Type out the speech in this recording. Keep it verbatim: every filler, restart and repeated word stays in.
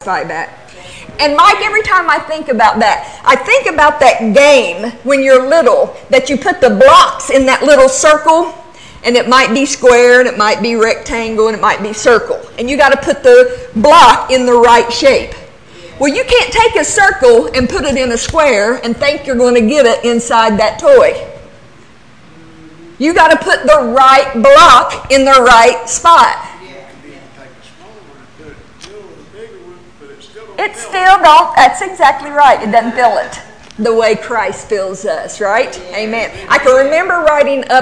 that. And Mike, every time I think about that, I think about that game when you're little, that you put the blocks in that little circle, and it might be square, and it might be rectangle, and it might be circle. And you got to put the block in the right shape. Well, you can't take a circle and put it in a square and think you're going to get it inside that toy. You got to put the right block in the right spot. It still don't, that's exactly right. It doesn't fill it the way Christ fills us, right? Amen. I can remember writing up